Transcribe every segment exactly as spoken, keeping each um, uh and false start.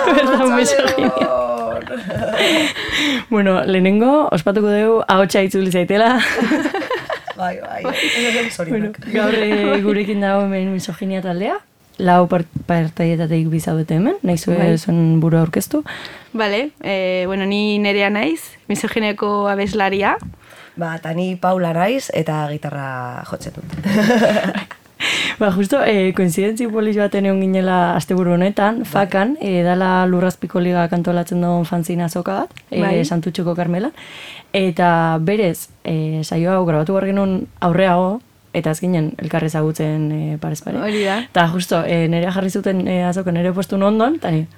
Bertan misoginia. Bueno, lehenengo, ospatuko dugu, ahotsa itzuli zaitela. Bai, bai. Bueno, gaur e, gurekin dago hemen misoginia taldea. Lau partaietateik bizaudete hemen, nahi zuen buru aurkeztu. Bale, eh, bueno, ni Nerea naiz, misoginiako abeslaria. Ba, eta ni Paula naiz eta gitarra jotzen dut. Ba, justo, eh, koinzidentzi polis baten egon ginela asteburu honetan, bai. Fakan, eh, dala Lurrazpiko Liga kantolatzen duen fanzina azoka bat, eh, bai. Santutxuko Karmela, eta berez, eh, saio hau grabatu behar genuen aurreago, eta ez ginen elkarri ezagutzen e, parez pare. Hori da. Eta justo, e, nire jarri zuten e, azoko nire postun ondon, eta ni.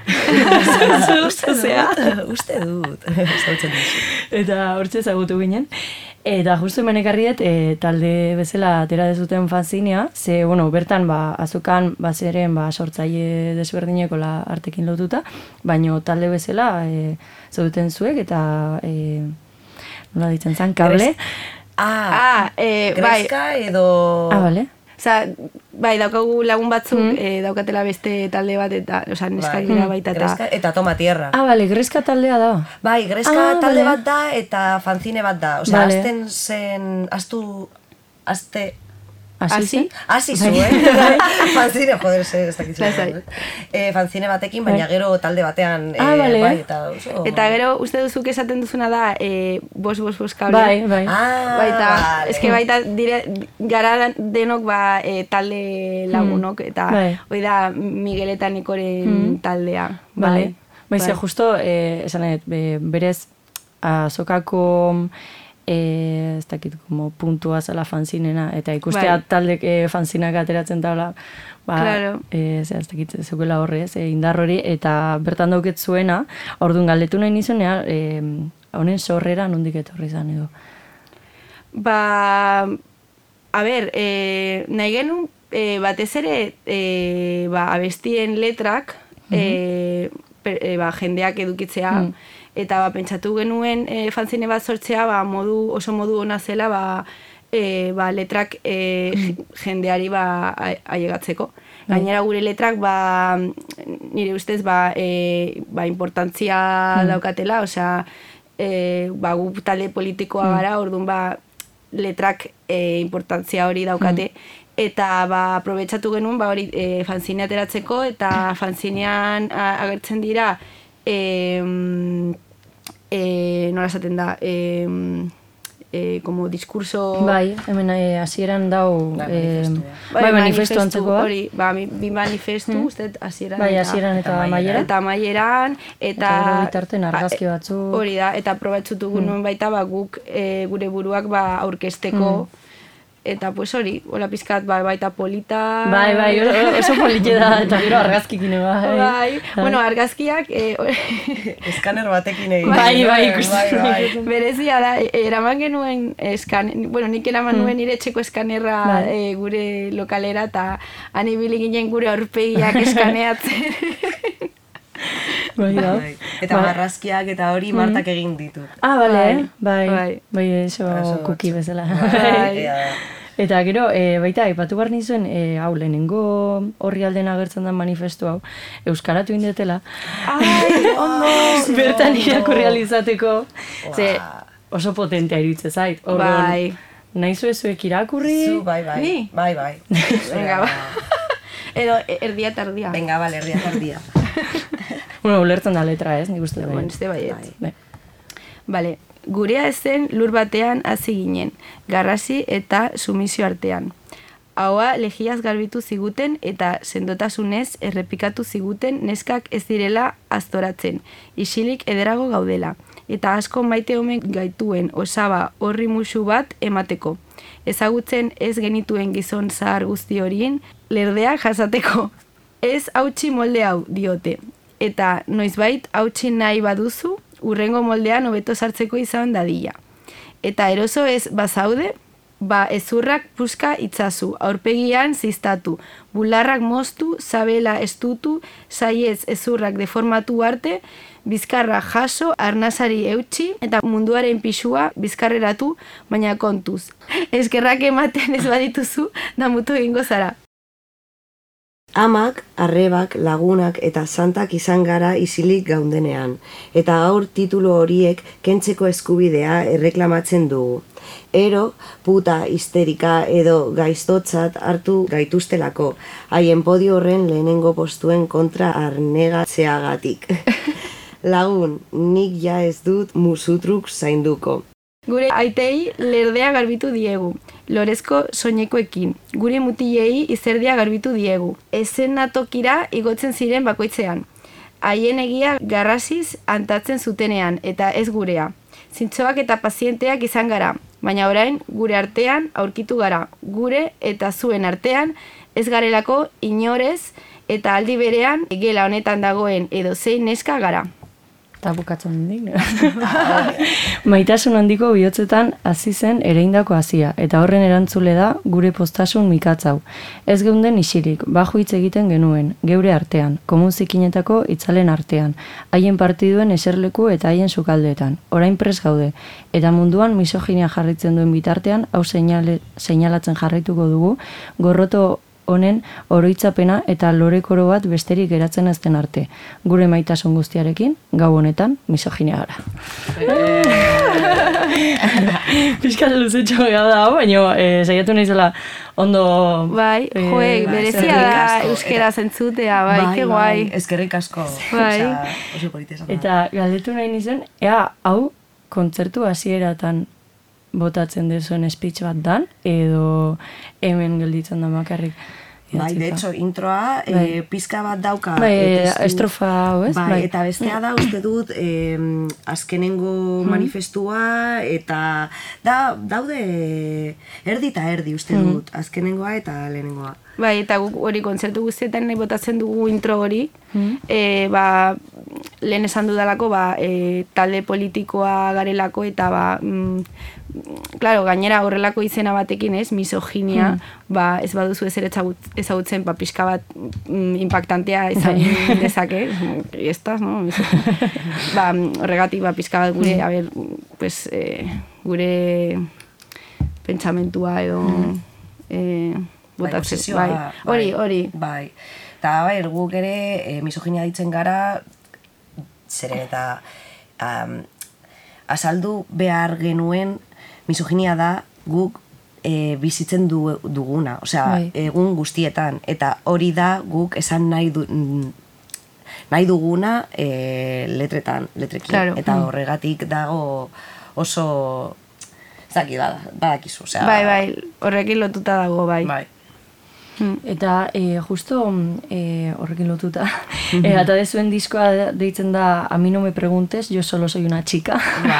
Uste dut, uste dut. Zautzen duzu. Eta hortze ezagutu ginen. Eta justo hemen ekarriet, e, talde bezala atera dezuten fanzinea, ze, bueno, bertan, ba, azokan, bazeren, ba, sortzaile desberdineko la artekin lotuta, baino talde bezala e, zaudeten zuek, eta, e, nola ditzen zan, kable. Ah, ah eh, greska bai. edo... Ah, bale. Osa, bai, daukagu lagun batzuk, Mm. eh, daukatela beste talde bat, eta, osa, neskak Bai. dira baita, eta... Greska eta toma tierra. Ah, bale, greska taldea da. Bai, greska Ah, talde vale. bat da eta fanzine bat da. Osea, Vale. azten zen, aztu, azte... Asi? Asi zu, Bai. eh? Fanzine, joder, ez dakitzen. Lasai. Eh, fanzine batekin, baina Bai. gero talde batean... Ah, eh, vale. Bai, eta oso... Eta gero, uste duzuk esaten duzuna da, eh, bos, bos, bos kable. Bai, bai. Ah, Baita, vale. eske baita dire, gara denok ba, e, talde lagunok, eta Bai. hoi da Miguel eta Nikoren Mm. taldea. Bale. Bai, Bai. ze justo, eh, esan edo, be, berez, azokako, eh, ez dakit, como puntua zela fanzinena, eta ikustea Bai. taldek eh, fanzinak ateratzen taula, ba, Claro. eh, ze, ez dakit, zeukela horrez, eh, indar hori, eta bertan dauket zuena, orduan galdetu nahi nizunea, eh, honen sorrera nondik etorri zan edo. Ba, a ber, e, nahi genuen, e, batez ere, e, ba, abestien letrak, e, per, e, ba, jendeak edukitzea, Mhm. eta ba, pentsatu genuen e, fanzine bat sortzea, ba, modu, oso modu ona zela, ba, e, ba, letrak e, jendeari ba, a- ailegatzeko. Gainera gure letrak, ba, nire ustez, ba, e, ba, importantzia daukatela, osea, e, ba, gu talde politikoa gara, orduan, ba, letrak e, importantzia hori daukate, eta ba, aprobetxatu genuen ba, hori e, fanzine ateratzeko, eta fanzinean a- agertzen dira e, e, nola esaten da, e, e, como diskurso... Bai, hemen eh, hasieran dau, Bai, eh, manifestua. bai, manifestu antzeko bat. Hori, ba, mi- bi manifestu, mm. uste, hasieran Bai, hasieran eta eta amaieran. eta amaieran, eta... Eta gero bitartean argazki batzuk. Hori da, eta probatzutu mm. baita, ba, guk e, gure buruak ba, aurkesteko, eta pues hori, hola pizkat, ba, baita polita... Bai, bai, oso, oso politxe da, eta gero argazkikin bai. Bai, bueno, argazkiak... E, Eskaner batekin egin. Bai, bai, ikusten. Bai, bai. berezia da, e, eraman genuen eskan, bueno, nik eraman nuen nire etxeko eskanerra Bai. e, gure lokalera, eta han ibili ginen gure aurpegiak eskaneatzen. Bai, da. Bai. Eta Bai. marrazkiak eta hori Martak egin ditu. Ah, bale, Bai, bai, bai, bai. bai, eso Oso kuki batzuk. bezala. Bai, ea. Eta gero, e, baita, aipatu behar nizuen, e, hau, lehenengo horri alden agertzen den manifestu hau, euskaratu indetela. Ai, ondo! Bertan irakurri alizateko. Ze, Ua. oso potentea iruditzen zait. Orduan, Bai. nahi zuezuek irakurri. Zu, bai, bai. Ni? Bai, bai. Venga, ba. Edo, erdia eta erdia. Venga, bale, herria tardia. Bueno, ulertzen da letra, ez? Nik uste Bueno, bai. uste baiet. Bai. Bale, gurea ezen lur batean hasi ginen, garrasi eta sumisio artean. Ahoa legiaz garbitu ziguten eta sendotasunez errepikatu ziguten neskak ez direla aztoratzen, isilik ederago gaudela, eta asko maite omen gaituen osaba horri musu bat emateko. Ezagutzen ez genituen gizon zahar guzti horien lerdeak jasateko. Ez hautsi molde hau diote, eta noizbait hautsi nahi baduzu, urrengo moldean hobeto sartzeko izan dadila. Eta eroso ez bazaude, ba ezurrak puska itzazu, aurpegian ziztatu, bularrak moztu, sabela estutu, saiez ezurrak deformatu arte, bizkarra jaso, arnazari eutxi, eta munduaren pisua bizkarreratu, baina kontuz. Eskerrak ematen ez badituzu, damutu egingo zara. Amak, arrebak, lagunak eta santak izan gara isilik gaundenean, eta gaur titulu horiek kentzeko eskubidea erreklamatzen dugu. Ero, puta, histerika edo gaiztotzat hartu gaituztelako, haien podio horren lehenengo postuen kontra arnegatzeagatik. Lagun, nik ja ez dut musutruk zainduko. Gure aitei lerdea garbitu diegu, lorezko soinekoekin. Gure mutilei izerdia garbitu diegu. Ezenatokira igotzen ziren bakoitzean. Haien egia garrasiz antatzen zutenean, eta ez gurea. Zintzoak eta pazienteak izan gara, baina orain gure artean aurkitu gara. Gure eta zuen artean ez garelako inorez eta aldi berean gela honetan dagoen edo zein neska gara. Eta bukatzen hendik, Maitasun handiko bihotzetan hasi zen ereindako hasia, eta horren erantzule da gure postasun mikatzau. Ez geunden isirik, bajo hitz egiten genuen, geure artean, komun zikinetako itzalen artean, haien partiduen eserleku eta haien sukaldeetan. Orain pres gaude, eta munduan misoginia jarritzen duen bitartean, hau seinale, seinalatzen jarraituko dugu, gorroto honen oroitzapena eta lorekoro bat besterik geratzen ez den arte. Gure maitasun guztiarekin, gau honetan, misoginia gara. Piskat luzetxo gara da, baina eh, saiatu naizela ondo... Bai, eh, joe, berezia da euskera zentzutea, bai, ke guai. Eskerrik asko. Bai. Oso politesa. Eta galdetu nahi nizuen, ea, hau, kontzertu hasieratan botatzen dezuen speech bat dan, edo hemen gelditzen da bakarrik. Bai, de hecho, introa bai. E, pizka bat dauka. Bai, testu, estrofa hau, ez? Bai, bai, eta bestea da, uste dut, e, azkenengo hmm. manifestua, eta da, daude erdi eta erdi, uste dut, hmm. azkenengoa eta lehenengoa. Bai, eta guk hori kontzertu guztietan nahi botatzen dugu intro hori, hmm. e, ba, lehen esan dudalako, ba, e, talde politikoa garelako, eta ba, mm, claro, gainera horrelako izena batekin, ez, misoginia, hmm. ba, ez baduzu ez ere ezagutzen, ba, pixka bat mm, impactantea izan dezake, estaz, no? Ba, horregatik, ba, pixka bat gure, a ber, pues, e, gure pentsamentua edo, eh, botatzen, bai, hori, hori. Bai, eta bai, guk ere e, misoginia ditzen gara, zere eta um, azaldu behar genuen misoginia da guk e, bizitzen du, duguna, osea, bai. Egun guztietan, eta hori da guk esan nahi, du, nahi duguna e, letretan, letrekin, claro. Eta horregatik dago oso, zaki badakizu, osea. Bai, bai, horrekin lotuta dago, bai. Bai. Eta e, justo e, horrekin lotuta, e, ata dezuen diskoa deitzen da A mí no me preguntes, yo solo soy una chica.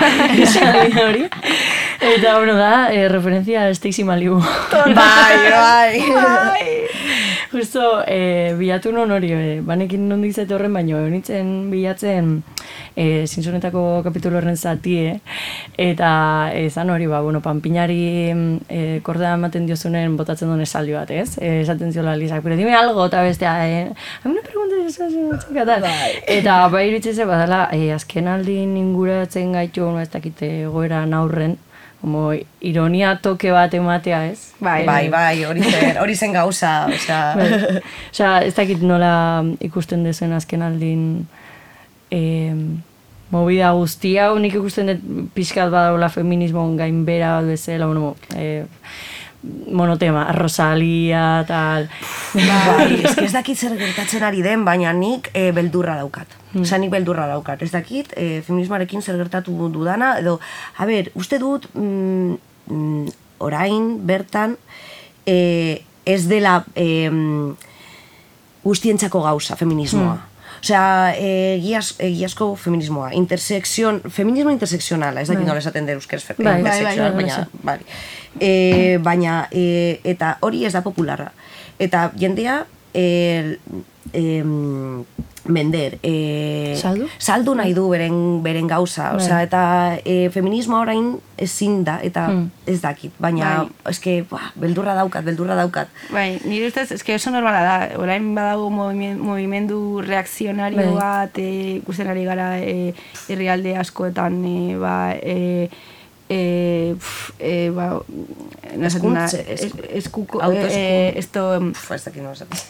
Hori. Eta, bueno, da, e, referencia a Stacy Malibu. Bai, bai. Bai. Justo, e, bilatu non hori, e, banekin nondik zait horren, baino, nintzen bilatzen e, zintzonetako kapitulu horren zati, eh? Eta ezan hori, ba, bueno, panpinari e, kordea ematen diozunen botatzen duen esaldi bat, ez? E, esaten ziola Lisak, pero dime algo, eta bestea, eh? A mí no preguntes eso, txika, tal. Eta bai iritze badala, e, azken aldin inguratzen gaitu, no ez dakite goera naurren, como ironia toke bat ematea, ez? Bai, bai, bai, hori zen, hori zen gauza, osea... Bai. Osea, ez dakit nola ikusten dezen azken aldin eh, movida guztia, nik ikusten dut pixkat badagoela feminismoan gainbera bat bezala, bueno, eh, monotema, Rosalia, tal... Bai, ez ez dakit zer gertatzen ari den, baina nik e, beldurra daukat. Mm. Osa, nik beldurra daukat. Ez dakit, e, feminismoarekin zer gertatu dudana, edo, a ber, uste dut, mm, mm, orain, bertan, e, ez dela e, guztientzako gauza, feminismoa. Mm. Osea, egiazko feminismoa, intersekzion, feminismo intersekzionala, ez dakit nola esaten dut euskera intersekzionala, baina, bai. E, baina, e, eta hori ez da popularra. Eta jendea, e, e, mender, e, saldu? saldu nahi du beren, beren gauza, osea, eta e, feminismoa orain ezin da, eta hmm. ez dakit, baina, bai. Eske, buah, beldurra daukat, beldurra daukat. Bai, nire ustez, eske oso normala da, orain badago movimendu reakzionario bat, e, ikusten ari gara e, herrialde askoetan, e, ba, e, Eh, eh, ba, eskuntze, eskuko, autoesku, eh, esto, ez dakit no,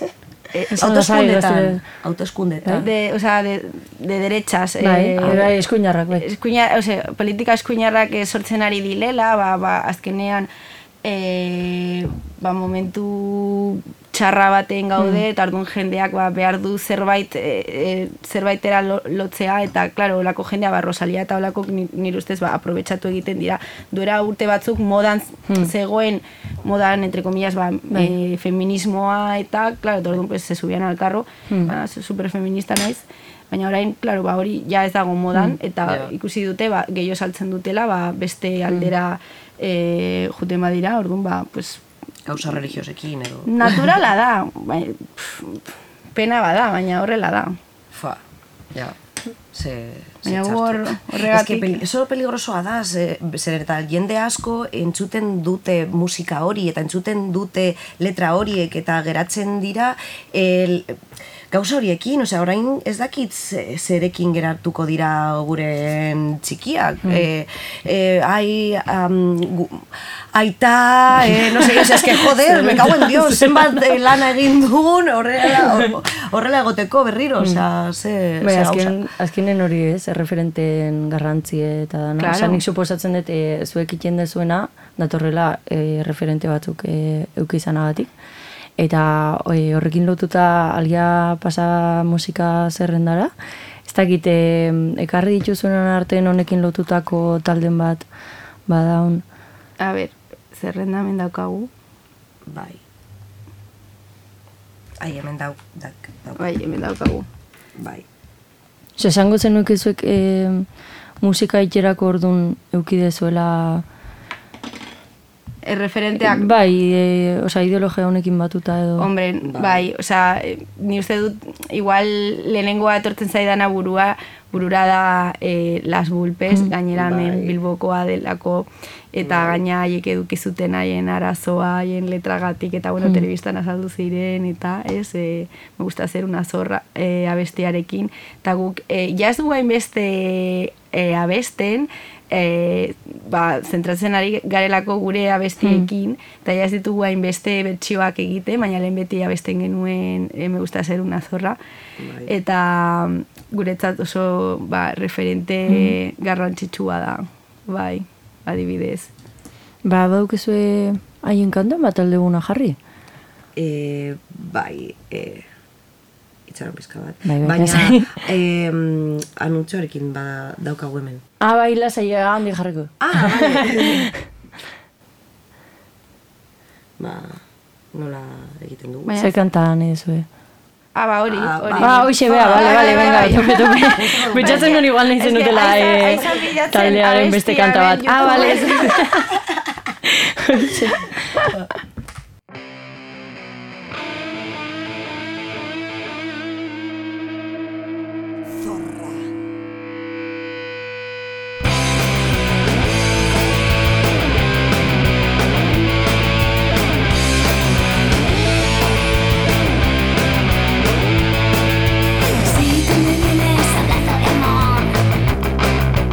eh, Autoeskundetan. Autoeskundetan. de, o sea, de, de derechas. Bai, eh, bai, eskuinarrak, bai. Eskuina, o sea, politika eskuinarrak eh, sortzen ari dilela, ba, ba, azkenean eh, ba, momentu txarra baten gaude, mm. eta orduan jendeak ba, behar du zerbait e, e, zerbaitera lo, lotzea, eta claro, olako jendea, ba, Rosalia eta olako nire ustez ba, aprobetsatu egiten dira. Duera urte batzuk modan mm. zegoen, modan, entre comillas, ba, e, feminismoa, eta, claro, orduan pues, se subian al carro, mm. ba, superfeminista naiz, baina orain, claro, ba, hori ja ez dago modan, mm. eta yeah. ikusi dute, ba, gehiago saltzen dutela, ba, beste aldera mm. e, juten badira, orduan, ba, pues, gauza religiosekin edo... Naturala da, bai, pena bada, baina horrela da. Fa, ja, ze... Baina horregatik... Ez que peli, eso peligrosoa da, ze, zer eta jende asko entzuten dute musika hori, eta entzuten dute letra horiek, eta geratzen dira... El, gauza horiekin, osea, orain ez dakit zerekin geratuko dira guren txikiak. Mm. Eh, eh, ai, um, gu, aita, eh, no sé, o sea, es que joder, me cago en Dios, zenbat eh, lan egin dugun horrela, horrela egoteko berriro, osea, ze, bai, ze azken, azkenen hori ez, erreferenten garrantzi eta da, no? Claro. Osea, nik suposatzen dut, e, zuek ikien dezuena, datorrela e, referente batzuk e, euki izanagatik. Eta oi, horrekin lotuta alia pasa musika zerrendara. Ez dakit, e, ekarri dituzunen artean honekin lotutako talden bat badaun. A ber, zerrenda hemen daukagu. Bai. Ai, hemen dauk, dak, dauk. Bai, hemen daukagu. Bai. Osa, esango zenuke zuek e, musika itxerako orduan eukidezuela... Erreferenteak... Bai, e, osa, ideologia honekin batuta edo... Hombre, bai, bai osa, ni uste dut, igual lehenengoa etortzen zaidana burua, burura da e, Las Bulpes, mm, gainera bai. Men Bilbokoa delako, eta bai. Gaina haiek edukizuten haien arazoa, haien letragatik, eta bueno, mm. telebistan azaldu ziren, eta ez, e, me gusta hacer una zorra e, abestiarekin, eta guk, e, jaz du hainbeste e, abesten, E, ba, zentratzen ari garelako gure abestiekin, eta mm. jaz ditugu hainbeste bertsioak egite, baina lehen beti abesten genuen e, me gusta ser una zorra, bai. Eta guretzat oso ba, referente mm. garrantzitsua da, bai, adibidez. Ba, baukezue haien kantan bat aldeguna jarri? E, bai, e, itxaron pizka bat. Bai, bai, baina eh, anuntxoarekin ba, daukagu hemen. Ah, bai, lasai, handi jarriko. Ah, bai. Ba, nola egiten dugu? Zer kantan ezue? Ah, ba, hori, hori. Ah, hoxe, bea, bale, bale, venga, tope, tope. Betxatzen non igual nahi zenutela taldearen beste kanta bat. Ah, bale. Hoxe.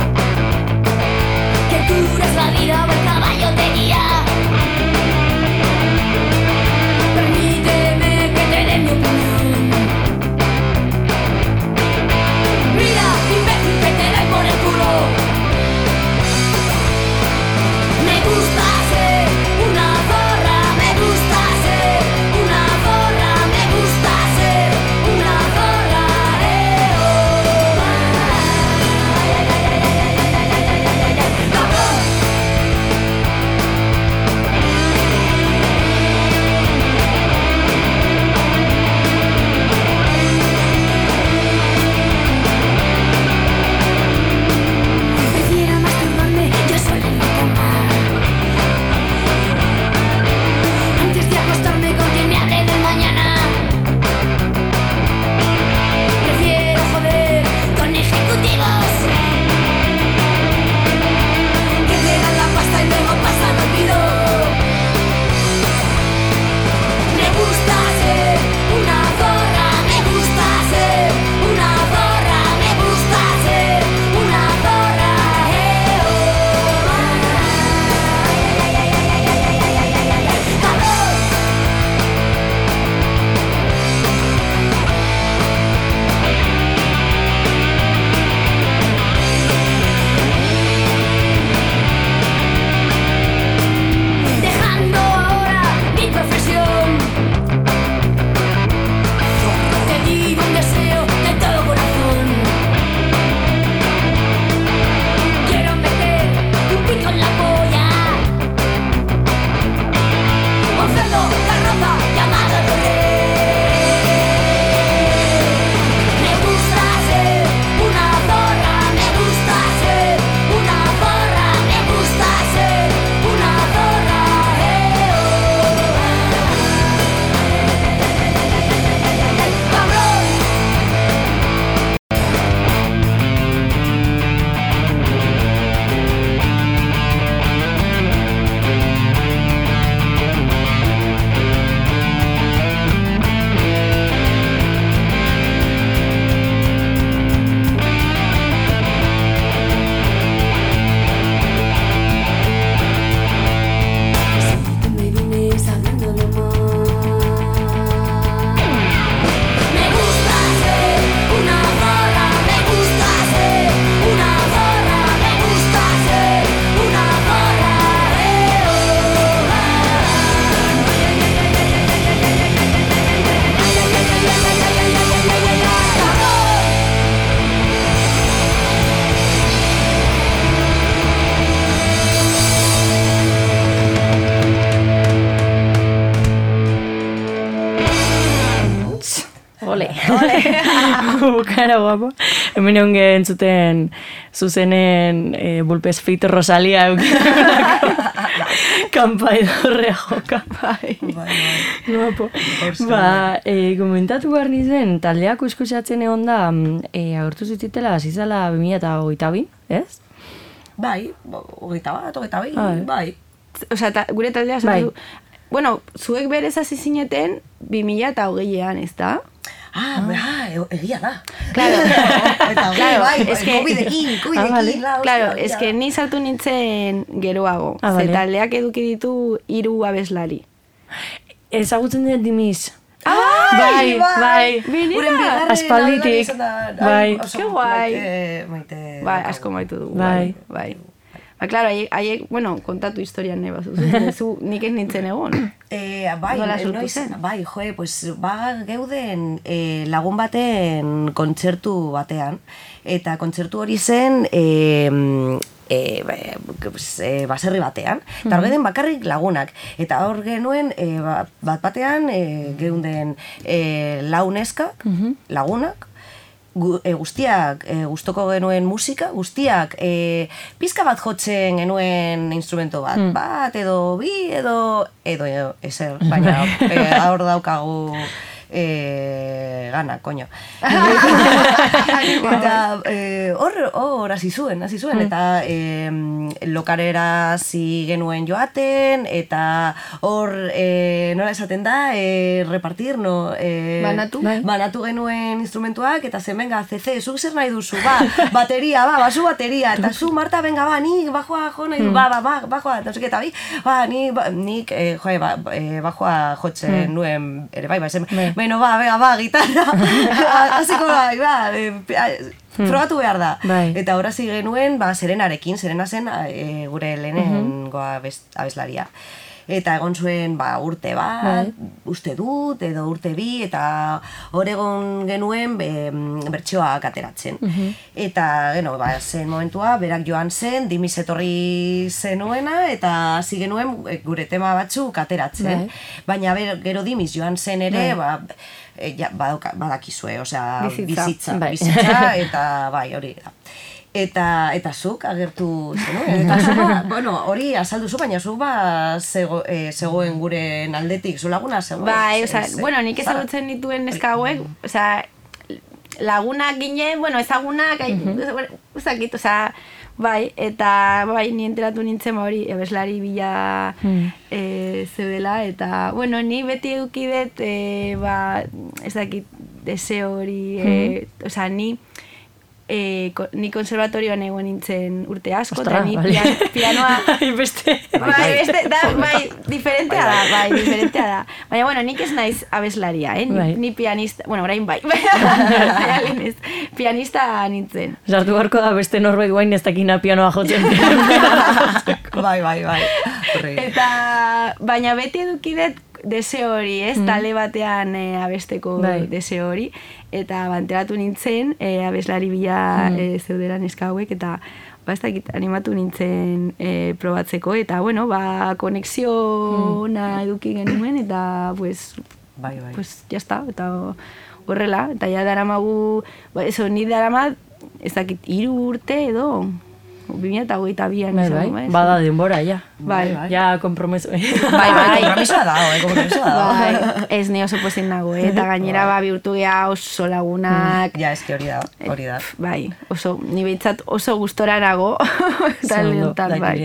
La vida o el caballo tenía. Era guapo. Hemen egon entzuten zuzenen e, Bulpes Fit Rosalia kanpai dorrea joka. Bai. Guapo. Ba, e, komentatu behar nizen, taldeak uskusatzen egon da, e, agurtu zitzitela, azizala bi mila hogeita bi, ez? Bai, hogeita bat, hogeita bi, Ah, bai. Osea, ta, gure taldea Bai. sortu. Bueno, zuek berez hasi zineten bi mila hogeian, ez da? Ah, ah, e- egia da. Claro. Eta hori, Claro, bai, es que- mobidekin, Ah, vale. kuidekin, la, Claro, hostia, es egia que da. ni sartu nintzen geroago. Ah, Ze vale. taldeak eduki ditu hiru abeslari. Ezagutzen dut dimiz. Ai, bai, bai. Benetan? Uren bigarren Aspalditik, abeslari izan da, ai, bai. oso Ke guai. Maite, maite. Bai, asko maitu dugu. Bai. Bai. Ba, claro, haiek, haiek, bueno, kontatu historian nahi bazu. Zu nik ez nintzen egon. Eh, bai, Nola eh, sortu noiz, zen? bai, joe, pues, ba, geuden eh, lagun baten kontzertu batean, eta kontzertu hori zen eh, eh, ba- eh, baserri batean, eta hor geuden bakarrik lagunak, eta hor genuen eh, ba- bat batean eh, geunden eh, lau neskak, lagunak, gu, e, guztiak e, gustoko genuen musika, guztiak e, pizka bat jotzen genuen instrumento bat, Mm. bat edo bi edo edo, edo ezer, baina e, hor daukagu e, gana, koño. Eta e, hor hor hasi zuen, hasi zuen, eta e, lokarera hasi genuen joaten, eta hor e, nola esaten da, e, repartir, no? E, Banatu. Bai. banatu genuen instrumentuak, eta zen, venga, C C, zuk zer nahi duzu, ba, bateria, ba, basu bateria, eta zu, Marta, venga, ba, nik bajoa jo nahi du, ba, ba, ba, bajoa, eta zuke, eta bi, ba, nik, ba, nik, eh, joe, ba, eh, bajoa jotzen nuen, ere, bai, ba, zen, Bai. bueno, ba, venga, ba, gitarra, hasiko bai, ba, eh, frogatu behar da. Bai. Eta hor hasi genuen, ba, Serenarekin, Serena zen eh, gure lehenengo abes- abeslaria. Eta egon zuen ba, urte bat, Bai. uste dut, edo urte bi, eta hor egon genuen be, bertsoak ateratzen. Eta, geno, ba, zen momentua, berak joan zen, dimiz etorri zenuena, eta hasi genuen e, gure tema batzuk ateratzen. Bai. Baina ber, gero dimiz joan zen ere, Bai. ba, e, ja, badauka, badakizue, osea, Bizitza. bizitza, Bai. bizitza, eta bai, hori da. Eta, eta zuk agertu zenuen, eta zuk, ba, bueno, hori azaldu zu, baina zuk ba zego, e, zegoen gure aldetik, zu laguna zegoen. Bai, ze- osea, ze- bueno, nik zara. ezagutzen dituen neska hauek, osea, lagunak ginen, bueno, ezagunak, uh ezakit, osea, bai, eta bai, ni enteratu nintzen ba hori, abeslari bila Mm. e, zeudela, eta, bueno, ni beti eduki dut, e, ba, ezakit, deseo hori, e, osea, ni, e, ko, ni konservatorioan egon nintzen urte asko, Ostra, eta ni vale. pian, pianoa, Ai, beste. Bai, beste, da, bai, diferentea da, bai, diferentea da. Baina, bueno, nik ez naiz abeslaria, eh? Ni, Bai. ni pianista, bueno, orain bai, baina lehen ez, pianista nintzen. Sartu barko da beste norbait guain ez dakina pianoa jotzen. Bai, bai, bai. Horri. Eta, baina beti eduki dut deseo hori, ez? Talde batean eh, abesteko Bai. deseo hori. Eta banteratu nintzen, eh, abeslari bila eh, zeudela neska hauek, eta ba, ez dakit, animatu nintzen eh, probatzeko, eta, bueno, ba, konexio ona eduki genuen, eta, pues, Bai, bai. pues, ya está, eta horrela, eta ja daramagu, ba, eso, ni daramat, ez dakit, hiru urte edo, bi mila hogeita bian Bai, izango, bai, ez? bada denbora, ja. Bai, bai. Ja, kompromeso. Bai, Bai, bai. kompromisoa dago, eh, kompromisoa dago. Bai, ez ni oso pozik nago, eh? Eta gainera ba, bihurtu geha oso lagunak. Ja, eski hori da, hori da. Bai, oso, ni behintzat oso gustora nago. Talde ondo. honetan, bai.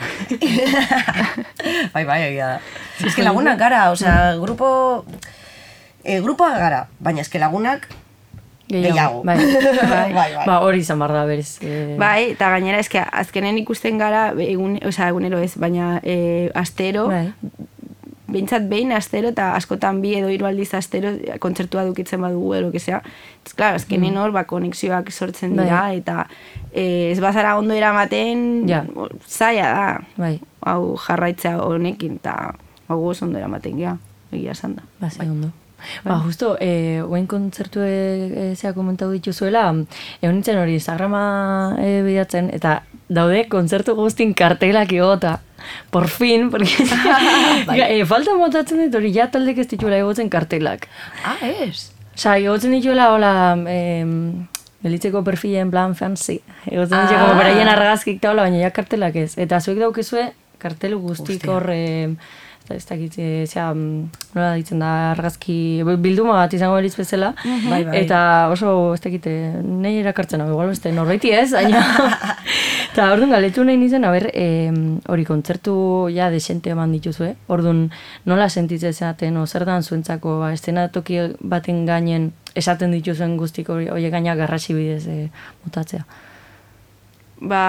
Bai, bai, egia da. Ez que lagunak gara, osea, grupo... Eh, grupoa gara, baina eske lagunak gehiago. Bai. bai, bai. Ba, hori izan behar da berez. Eh, Bai, eta gainera eske azkenen ikusten gara, egun, osea, egunero ez, baina eh, astero, Bai. behintzat behin astero eta askotan bi edo hiru aldiz astero kontzertua dukitzen badugu edo que sea. Ez, claro, azkenen hor, ba, konexioak sortzen dira, Bai. eta eh, ez bazara ondo eramaten, Ja. zaila da. Bai, Hau jarraitzea honekin, eta hau oso ondo eramaten gea, egia esan da. ba, ze ondo. Ba, justo, eh, oain kontzertu e, zea komentatu dituzuela, egon nintzen hori Instagrama e, bidatzen, eta daude kontzertu guztin kartelak igota. Por fin, porque e, falta motatzen dit hori ja taldek ez dituela egotzen kartelak. Ah, ez? Osa, egotzen dituela, hola, em, gelitzeko perfilen plan fancy. Egotzen ditu, como beraien argazkik eta hola, baina ja kartelak ez. Eta zuek daukezue, kartelu guztik hor, ez dakit, zera, nola ditzen da, argazki, bilduma bat izango beliz bezala, bai, bai. Eta oso, ez dakit, nahi erakartzen hau, igual beste norbaiti ez, baina, eta orduan galetu nahi nintzen, haber, hori kontzertu ja desente eman dituzue, orduan nola sentitzen zaten, o zer dan zuentzako, ba, eszenatoki baten gainen esaten dituzuen guztik hori, hori gaina garrasi bidez e, mutatzea. Ba,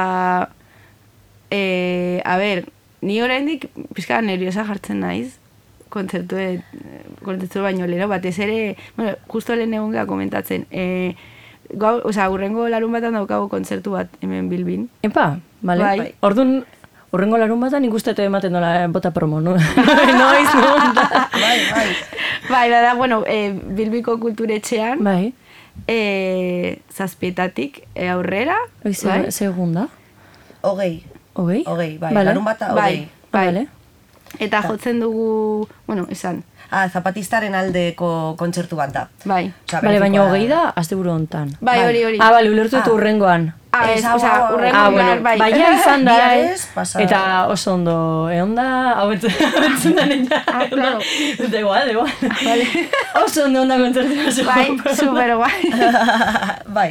e, a ber, ni oraindik pizka nerviosa jartzen naiz, kontzertu kontzertu baino lero, batez ere, bueno, justo lehen egun gara komentatzen, e, gau, oza, urrengo larun batan daukago kontzertu bat hemen Bilbin. Epa, bale, bai. Orduan, urrengo larun batan ikustete ematen dola bota promo, no? Noiz, no? Bai, bai. Bai, da, bueno, e, Bilbiko kulturetxean, Bai. e, zazpietatik e, aurrera, Bai, bai? segunda. Hogei. Hogei? Hogei, bai. Vale. Larun bata, Bai, hogei. bai. Vale. Eta jotzen dugu, bueno, esan, Ah, zapatistaren aldeko kontzertu bat da. bai. Osea, Bale, baina benetikoa- hogei da, asteburu hontan. Bai, hori, hori. Ah, bale, ulertu dut Ah. urrengoan. Ah, Ez, ez, hau, osea, hau, hau. urrengo Ah, bihar, bueno, bai. baina izan da, Biharez, eh? pasa- Eta oso ondo, egon da, hau entzun da nina. Ah, claro. Da igual, da igual. Vale. Oso ondo onda kontzertu oso. Bai, super guai. Bai.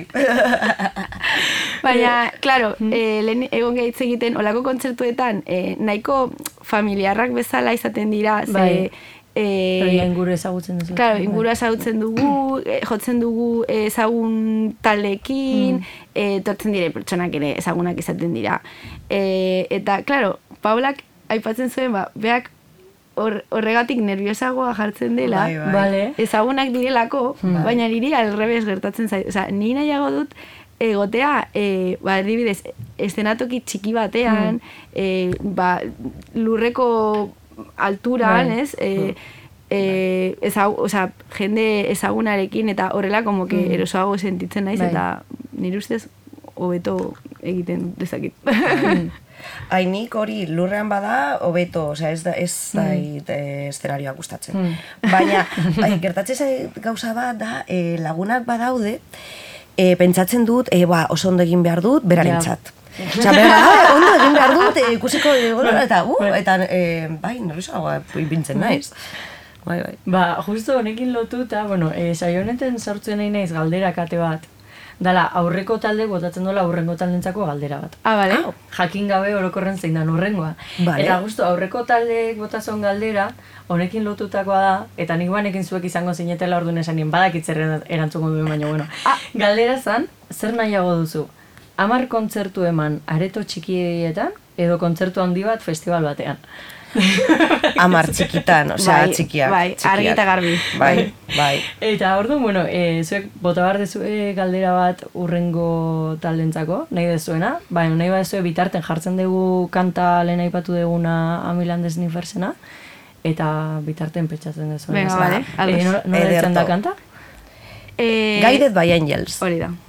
Baina, claro, eh, lehen egon gehitze egiten, olako kontzertuetan, eh, nahiko familiarrak bezala izaten dira, ze... Bai. Eh, Pero ja inguru ezagutzen duzu. Claro, ingurua ezagutzen dugu, eh, jotzen dugu ezagun taldeekin, eh, tortzen dire pertsonak ere ezagunak izaten dira. Eh, eta, claro, Paulak aipatzen zuen, ba, beak hor, horregatik nerviosagoa jartzen dela, Bai, bai. Vale. ezagunak direlako, baina niri alrebes gertatzen zait. Osea, ni nahiago dut egotea, e, ba, adibidez, eszenatoki txiki batean, e, ba, lurreko alturan, Bai. ez? E, e, ezau, osea, jende ezagunarekin eta horrela como que erosoago sentitzen naiz Bai. eta nire ustez hobeto egiten dezakit. Hainik hori lurrean bada, hobeto, osea, ez da, ez da mm. eszenarioa gustatzen. Mm. Baina, bai, gertatzen zait gauza bat da, e, lagunak badaude, e, pentsatzen dut, e, ba, oso ondo egin behar dut, berarentzat. Osea, bera, ah, ondo egin behar dut, e, ikusiko, e, eta, uh, eta, e, bai, nerviosagoa ipintzen naiz. Bai, bai. Ba, justo honekin lotuta, bueno, e, saio honetan sortzen nahi naiz galdera kate bat. Dala, aurreko talde botatzen dola aurrengo taldentzako galdera bat. Ah, bale? Jakin gabe orokorren zein dan urrengoa. Vale. Eta justo aurreko taldeek botazon galdera, honekin lotutakoa da, eta nik banekin zuek izango zinetela orduan esanien badakit zer erantzungo duen, baina bueno. Galdera zan, zer nahiago duzu? Hamar kontzertu eman areto txikietan, edo kontzertu handi bat festival batean. Amar txikitan, osea, Bai, txikiak. bai, txikiak. argi eta garbi. Bai, bai. Eta orduan, bueno, e, zuek bota behar dezue galdera bat urrengo taldentzako, nahi dezuena, baina nahi badezue bitarten jartzen dugu kanta lehen aipatu duguna Amilandes Nifersena, eta bitarten petxatzen dezuena. Venga, vale, ados. E, nola nola Ederto. ditzen da kanta? Eh, Guided by Angels. Hori da.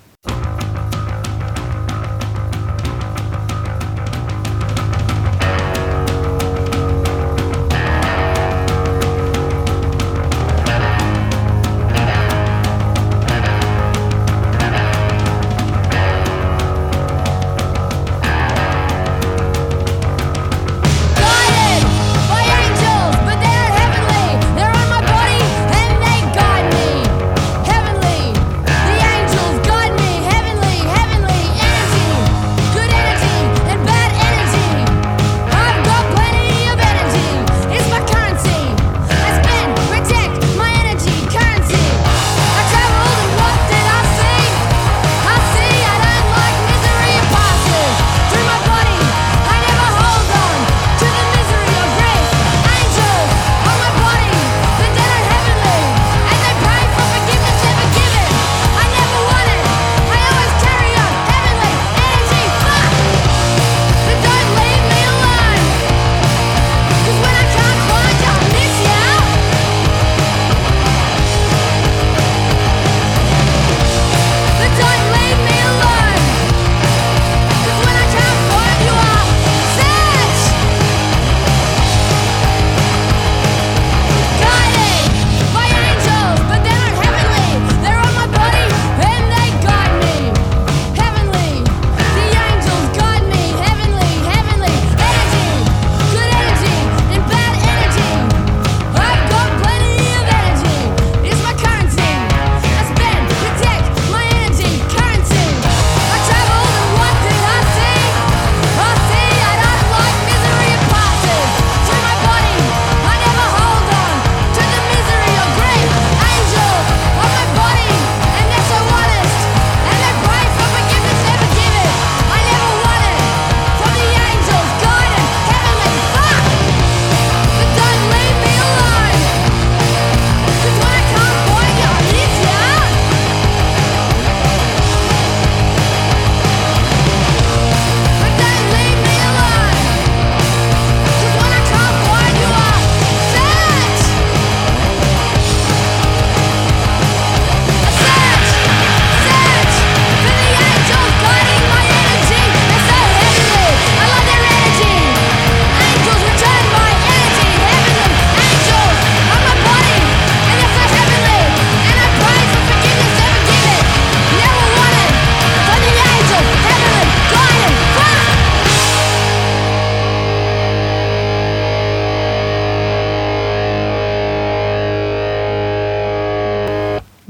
Guided by angels, but they are heavenly. They're on my body and they guide me. Heavenly, the angels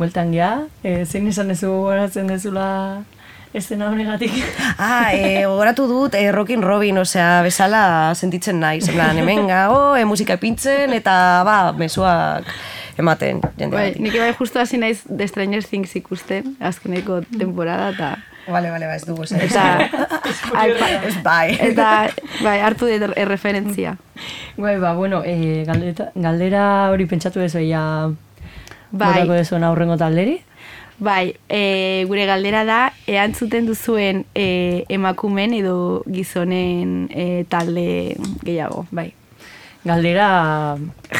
bueltan gea, e, zein esan ezu goratzen dezula eszena honegatik. Ah, e, gogoratu dut e, Rockin' Robin, osea, bezala sentitzen naiz. En plan, hemen gago, e, musika epintzen, eta ba, mezuak ematen jende Bai, batik. nik bai justu hasi naiz The Stranger Things ikusten, azkeneko temporada, eta... Vale, vale, ba, ez dugu zer. Eta, aipa, Ez bai. eta bai, hartu dut erreferentzia. Bai, ba, bueno, e, galdeta, galdera hori pentsatu dezu ja Bai. botako dezuen aurrengo talderi? Bai, e, gure galdera da, erantzuten duzuen e, emakumen edo gizonen e, talde gehiago, bai. Galdera...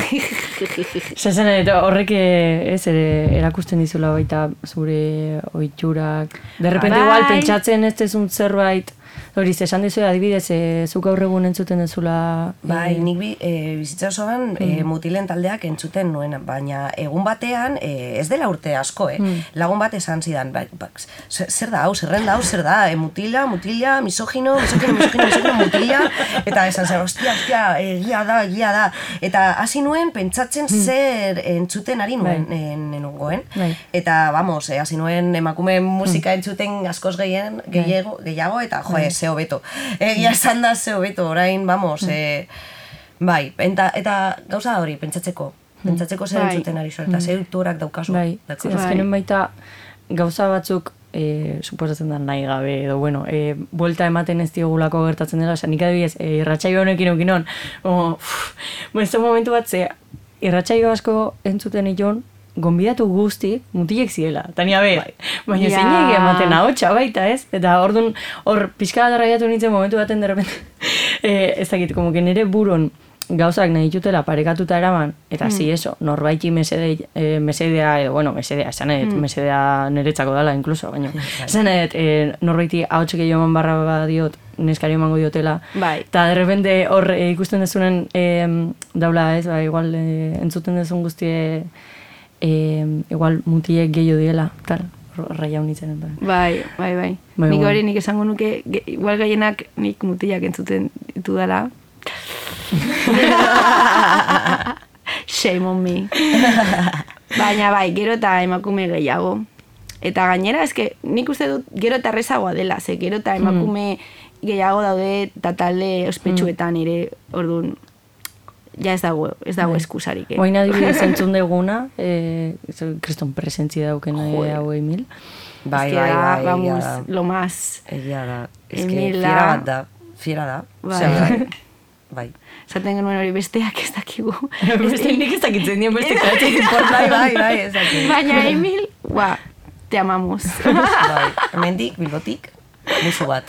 Zazen, eta horrek eh, ez ere erakusten dizula baita zure oiturak. De repente Bai. igual pentsatzen ez dezun zerbait, hori, esan dizu adibidez, e, zuk gaur egun entzuten dezula... Bai, nik bi, e, bizitza osoan e, mutilen taldeak entzuten nuen, baina egun batean, e, ez dela urte asko, eh? Lagun bat esan zidan, ba, ba, zer zer da hau, zerrenda hau, zer da, e, mutila, mutila, misogino, misogino, misogino, misogino, mutila, eta esan zer, ostia, ostia, egia da, egia da, eta hasi nuen pentsatzen zer entzuten ari nuen Bai. en- nengoen, Bai. eta, vamos, eh, hasi nuen emakume musika entzuten askoz gehien, gehiago, gehiago, eta, jo, ze hobeto. Egia esan da ze hobeto, orain, vamos, eh, bai, eta, eta gauza hori, pentsatzeko, pentsatzeko zer Bai. entzuten ari zuen, eta zer uturak daukazu. Bai, daukazu. azkenen baita gauza batzuk e, suposatzen da nahi gabe, edo, bueno, e, buelta ematen ez diogulako gertatzen dela, oza, nik adibidez, e, irratsaio honekin okinon, como, uff, bueno, momentu bat, ze, irratsaio asko entzuten iton, gonbidatu guzti mutilek ziela, tania be, baina Ja. zeinek ematen ahotsa baita, ez? Eta orduan, hor, pixka bat arraiatu nintzen momentu baten derrepente, e, ez dakit, como que nire buron gauzak nahi ditutela parekatuta eraman, eta zi, eso, norbaiti mesede, e, mesedea, edo, bueno, mesedea, esan edet, mesedea niretzako dela, incluso, baina, esan edet, e, norbaiti ahotsik egin eman barra badiot, neskari emango diotela, Bai. eta derrepente hor e, ikusten dezunen e, daula, ez, ba, igual e, entzuten dezun guztie, e, igual mutilek gehiago diela, tal, raia unitzen. Bai, bai, bai. Bai, Nik bai. hori nik esango nuke, ge, igual gehienak nik mutilak entzuten ditu dela. Shame on me. Baina bai, gero eta emakume gehiago. Eta gainera, eske, nik uste dut gero eta errezagoa dela, ze gero eta emakume gehiago daude eta talde ospetsuetan ere, orduan, ja ez dago, ez dago eskusarik. Eh? Oin adibidez entzun deguna, e, kriston presentzia dauken Jo. hau Emil. Bai, Es que bai, da, bai, egia vamos, da. lo más. Egia da. Ez que Emila- fiera bat da, fiera da. Bai. Osea, bai. Bai. Esaten genuen hori besteak ez dakigu. Beste nik ez dakitzen dien beste karatxek Bai, bai, bai, ez dakit. Baina Emil, ba, te amamos. Bai, hemendik, Bilbotik, musu bat.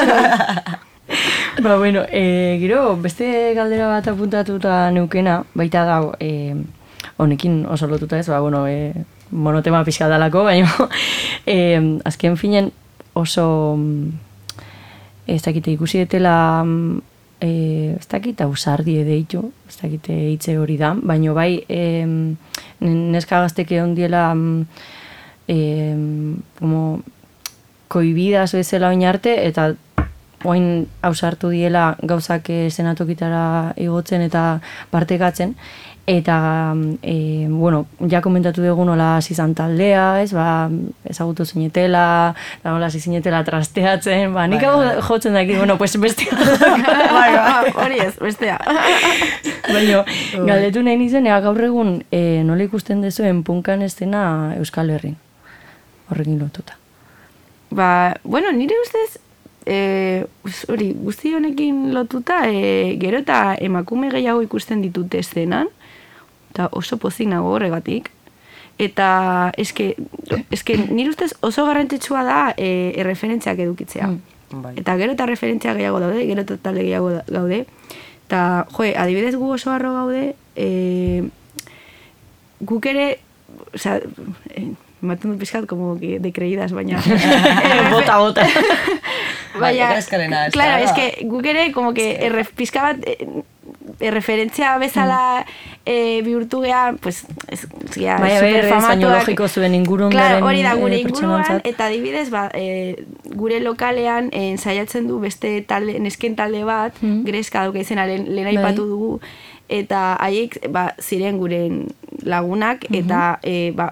Ba, bueno, e, gero, beste galdera bat apuntatuta neukena, baita da, e, honekin oso lotuta ez, ba, bueno, e, monotema pixka dalako, baina e, azken finen oso, mm, ez dakite ikusi detela, mm, e, ez dakite ausardie deitu, ez dakite hitze hori da, baina bai, e, neska gazteke ondiela, mm, e, como, koibidas bezala oin arte, eta oin ausartu diela gauzak esenatokitara igotzen eta partekatzen, eta, e, bueno, ja komentatu dugu nola hasi zan taldea, ez, ba, ezagutu zinetela, eta nola hasi zinetela trasteatzen, ba, nik Bai, hau bai. jotzen dakit, bueno, pues bestea. bai, bai, hori ez, bestea. Baina, galdetu nahi nizen, ea gaur egun e, nola ikusten dezuen punkan estena Euskal Herrin, horrekin lotuta. Ba, bueno, nire ustez, e, hori, guzti honekin lotuta, e, gero eta emakume gehiago ikusten ditute eszenan, eta oso pozik nago horregatik. Eta eske, eske nire ustez oso garrantzitsua da e, erreferentziak edukitzea. Bai. Eta gero eta referentzia gehiago daude, gero eta talde gehiago da- gaude. Eta, joe, adibidez gu oso harro gaude, e, guk ere, osea, e, ematen dut pixkat, como que de creídas, baina... bota, bota. Bai, egreskarena, ez da, claro, ba. es que guk ere, como que erre, pixka bat, e, erreferentzia bezala e, bihurtu geha, pues, ez, zia, Bai, a ber, ez, baino superfamatuak. logiko zuen ingurun Claro, hori da, gure eh, inguruan, pertsonentzat. eta adibidez, ba, e, gure lokalean e, ensaiatzen du beste talde, nesken talde bat, Mm. greska dauka izena, lehen, lehen Bai. aipatu dugu, eta haiek ba, ziren guren lagunak, eta e, ba,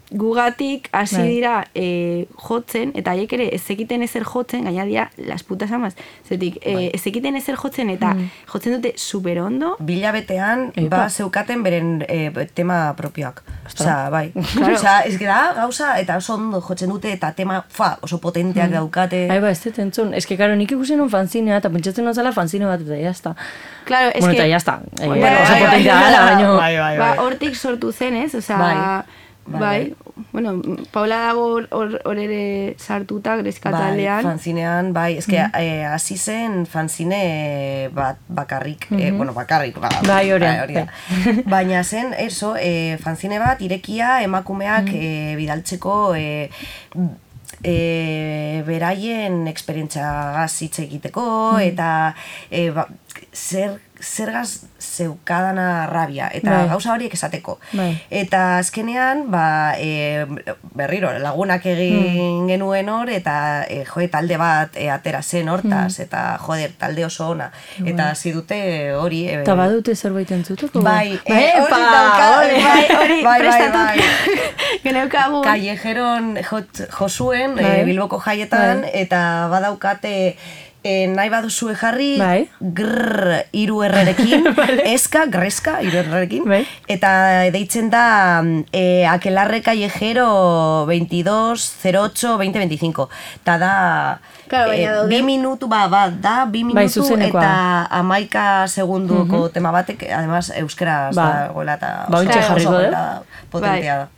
gugatik hasi Bai. dira e, jotzen, eta haiek ere ez zekiten ezer jotzen, gaina dira las putas amas, zetik, e, ez zekiten ezer jotzen, eta jotzen dute super ondo. Bilabetean, Epa. ba, zeukaten beren eh, tema propioak. Osea, bai. Claro. Osea, ez da, gauza, eta oso ondo jotzen dute, eta tema, fa, oso potenteak daukate. Ai, ba, ez dut entzun. Ez que, karo, nik ikusen un fanzinea, eta pentsatzen nozala fanzine bat, eta jazta. Claro, es Bueno, que... eta jazta. Eh, Bai, oso bai, potentea bai, dela, bai, baino... bai, bai, Ba, bai. hortik sortu zen, ez? Osea, Bai. bai, Bai, bai. Bueno, Paula dago hor- hor hor ere sartuta, Greska Bai, taldean. fanzinean, bai, eske eh, hasi zen fanzine bat bakarrik, eh, bueno, bakarrik, ba, Bai, hori da, hori da. Baina zen, eso, eh, fanzine bat irekia emakumeak eh, bidaltzeko eh, e, beraien esperientziagaz hitz egiteko, eta e, ba, zer, zergaz zeukadana rabia, eta Bai. gauza horiek esateko. Bai. Eta azkenean, ba, e, berriro, lagunak egin genuen hor, eta e, jode, talde bat e, atera zen hortaz, eta joder, talde oso ona. Eta hasi dute hori... E, Eta badute zerbait entzuteko? Bai, Bai, e, hori epa, dauka, ole. bai, Hori, bai, bai, prestatu. bai. Geneukagun. Kallejeron jot, josuen Bai. e, Bilboko jaietan, Bai. eta badaukate e, nahi baduzue jarri Bai. grrr hiru errerekin, eska, greska, hiru errerekin, Bai. eta deitzen da e, Aquelarre Callejero veintidós cero ocho veinte veinticinco. Ta da Claro, baina e, daude- bi minutu, ba, ba, da bi Bai, minutu zuzenekoa. eta amaika segunduko tema batek, además, euskera Ba. dagoela eta Ba, ontxe oso- jarriko oso dut. gola potentea da.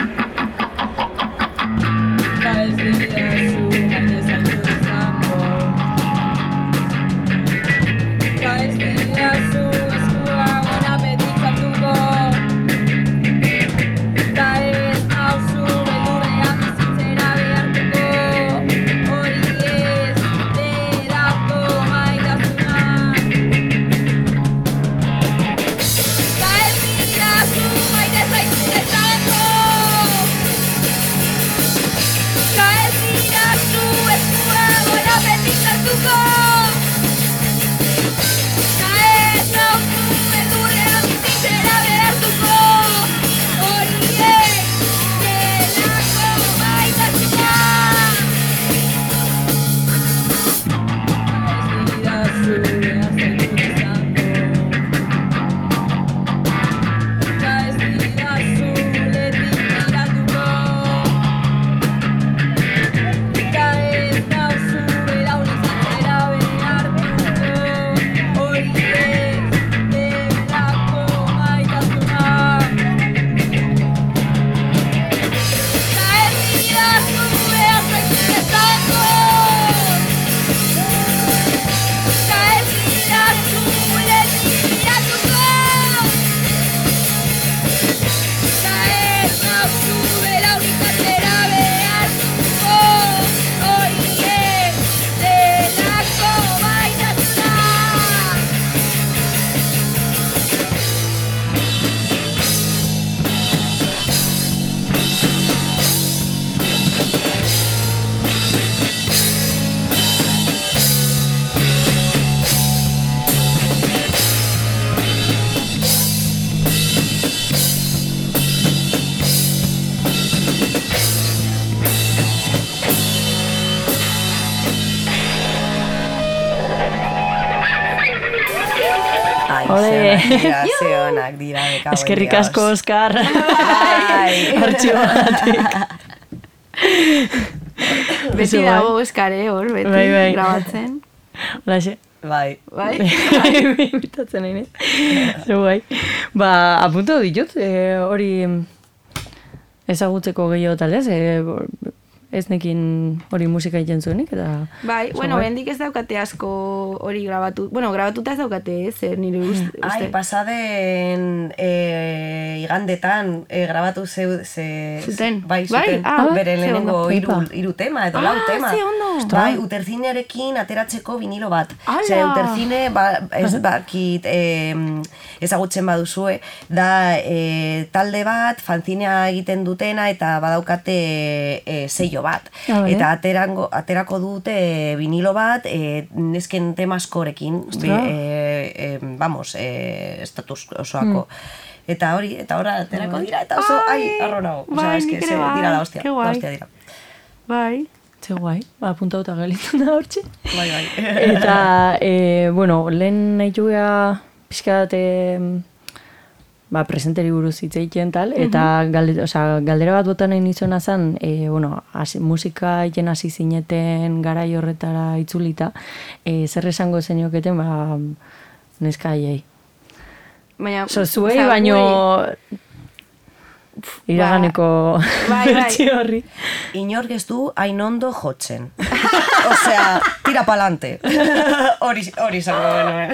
Ai, Ole. zeonak dira, zeonak dira, me cago en Eskerrik Dios. asko, Oskar. Bai. Artxiboatik. Beti dago Oskar, eh, hor, beti Bai, bai. grabatzen. Horaxe. Bai. Bai? Imitatzen nahi, ne? Zer guai. Ba, apunto ditut, eh, hori ezagutzeko gehiago talez, eh, ez nekin hori musika egiten zuenik, eta... Bai, oso bueno, guai. hendik ez daukate asko hori grabatu. Bueno, grabatuta ez daukate, ez, zer nire uste. Ai, uste. pasaden e, igandetan e, grabatu zeu, ze... Zuten? Bai, Bai? zuten. Ah, Bere ze lehenengo ondo. hiru, Epa. hiru tema, edo Ah, lau tema. ze ondo. Bai, uterzinearekin ateratzeko vinilo bat. Ala. Ze uterzine, ba, ez bakit e, ezagutzen baduzue, da e, talde bat, fanzinea egiten dutena, eta badaukate e, sello bat. Ah, bai. Eta aterango, aterako dute vinilo bat, e, nesken tema askorekin, bi, Ostra. e, e, vamos, e, estatus osoako. Eta hori, eta horra aterako dira, eta oso, ai, arro nago. Osea, bai, eske, nik ere ze, bai, dira la hostia, ke la guai. hostia dira. Bai. Ze guai, ba, apuntauta gelitu da hortxe. Bai, bai. Eta, e, bueno, lehen nahi jugea pixka bat, e, ba, presenteri buruz hitz egiten tal, eta galde, osea, galdera bat botan nahi nizuna zen, e, bueno, hasi, musika egiten hasi zineten garai horretara itzulita, e, zer esango zenioketen, ba, neska haiei. Baina, So, zuei, osea, baino guri- iraganeko bai, bai. bertsio horri. Inork ez du hain ondo jotzen. Osea, tira palante. Hori, hori zango genuen.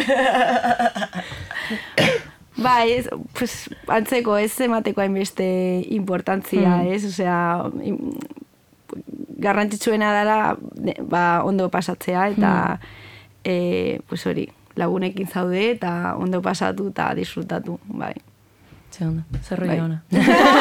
Bai, ez, pues, antzeko ez emateko hainbeste importantzia, Mm. ez? Osea, im- garrantzitsuena dela ne- ba, ondo pasatzea, eta eh, pues hori, lagunekin zaude, eta ondo pasatu eta disfrutatu, bai. Ze onda, zer Bai. rollo ona.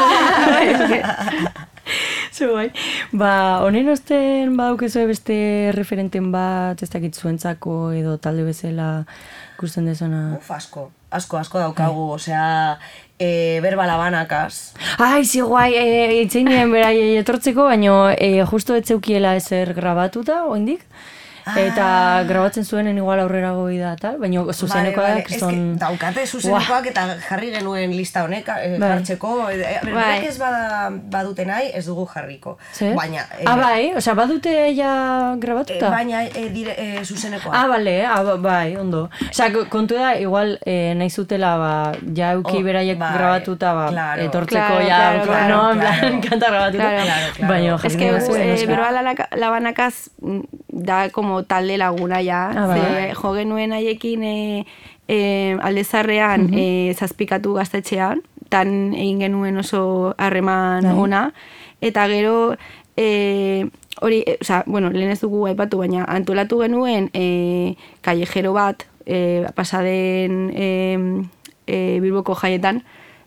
Ze bai. Ba, honen osten badaukezue beste referenten bat, ez dakit zuentzako edo talde bezala ikusten dezuna. Uf, asko, asko, asko daukagu, osea, e, berba labanakaz. Ai, zi guai, e, itzein nien berai etortzeko, baino e, justo etzeukiela ezer grabatuta, oindik. Eta grabatzen zuenen igual aurrerago da, tal, baina zuzenekoa da, Vale, vale, kriston... eske daukate zuzenekoak eta jarri genuen lista honek eh, Bai. jartzeko. Eh, Berberak ez bada, badute nahi, ez dugu jarriko. Ze? Baina, eh, Ah, bai, osea, badute ja eh, grabatuta? baina eh, dire, eh, zuzenekoa. Ah, bale, ah, ba- bai, ondo. Osea, ko- kontu da, igual, eh, nahi zutela, ba, ja euki Oh, beraiek bai, grabatuta, ba, claro. etortzeko Claro, ja, claro, claro, no, en plan, claro. kanta grabatuta. Claro, claro, claro. Baina, Es jarri que nahi zuen, eh, noski. berba lana- labanakaz mm, da como talde laguna ja, Ah, bai. ze jo genuen haiekin e, e, aldezarrean e, zazpikatu gaztetxean, tan egin genuen oso harreman Bai. ona, eta gero e, hori, e, osea, bueno, lehen ez dugu aipatu, baina antolatu genuen e, kallejero bat e, pasaden e, e, Bilboko jaietan,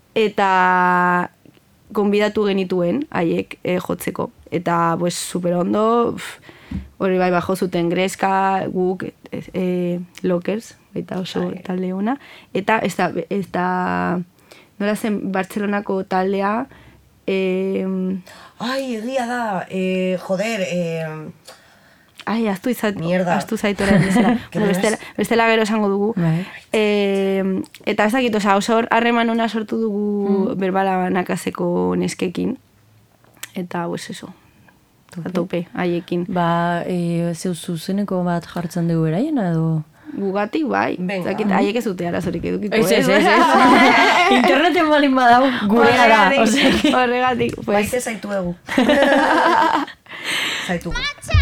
eta gonbidatu genituen haiek e, jotzeko. Eta, pues, super ondo, pff, hori bai bajo zuten Greska, guk, e, e, Lokers, baita oso talde ona. Eta, ez da, ez da, nola zen Bartzelonako taldea, e, Ai, egia da, eh, joder, eh, ai, aztu izat, Mierda. aztu zaitoren bezala. Que bueno, no es- bestela, bestela gero esango dugu. Bai. E, eta ez dakit, oza, oso hor harreman ona sortu dugu mm. berbala nakazeko neskekin. Eta, pues eso, a tope, haiekin. Ba, e, zeu zuzeneko bat jartzen dugu beraien, edo... Gugatik, bai. Venga. Zakit, haiek ez dute arazorik edukiko. Ez, ez, ez, ez. Interneten balin badau, gurea da. Horregatik, osea. horregatik, pues, maite zaitu egu. Zaitugu.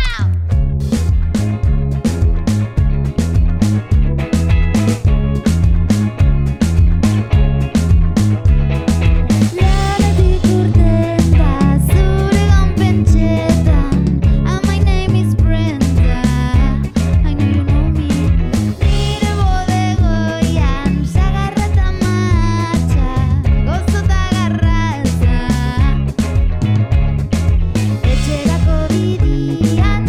Lanetik urten da zure gaunpentxetan. And my name is Brenda, I know you know me. Nire bodegoian sagarra eta matxa, gozo eta garratza. Etxerako bidian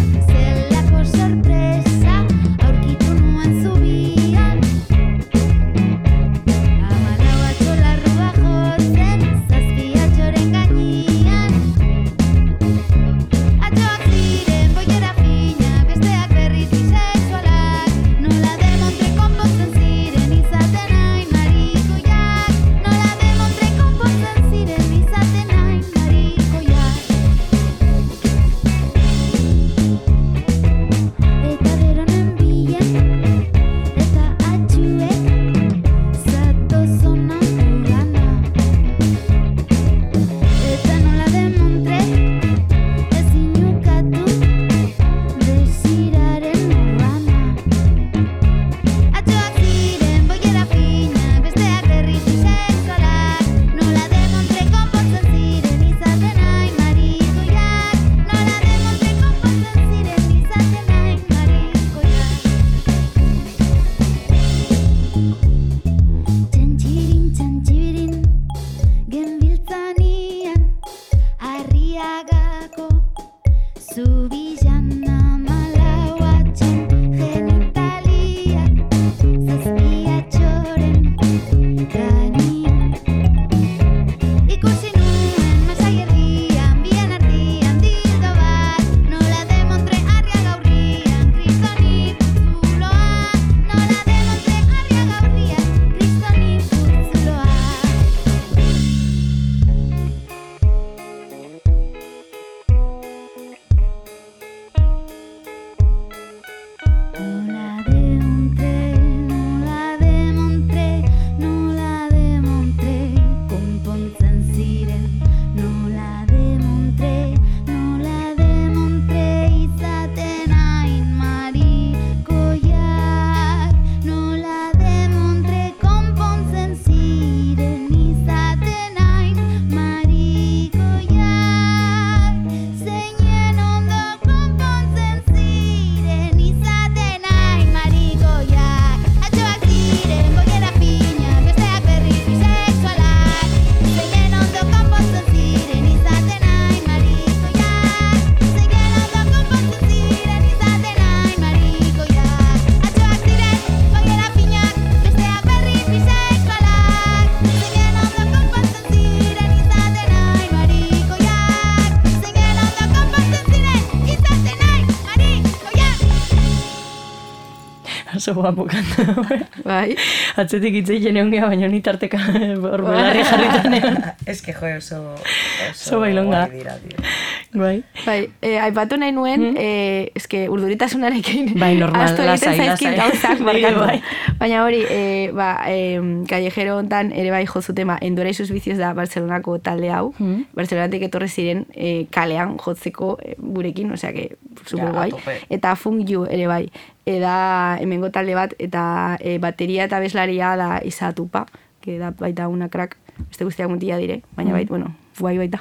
oso guapo kanta. Bai. Atzetik itzeien egon geha, baina nitarteka hor belarri jarritan egon. Ez que jo, oso... Oso bailonga. guai dira, tío. Bai. Bai, eh, aipatu nahi nuen, mm. eh, eske urduritasunarekin Bai, normal, ahaztu egiten lasai, zaizkit lasai. gauzak Bai, markatu. bai. Baina hori, eh, ba, eh, callejero hontan ere bai jozutema Endora y sus vicios da Barcelonako talde hau. Mm. Barcelonatik etorri ziren eh, kalean jotzeko eh, gurekin, osea que super Ja, guai. a tope. Eta Funk You ere bai. Eda hemengo talde bat eta eh, bateria eta beslaria da Isa Tupa, que da baita una crack. Beste guztiak mutila dire, baina Mm. bait, bueno, guai baita.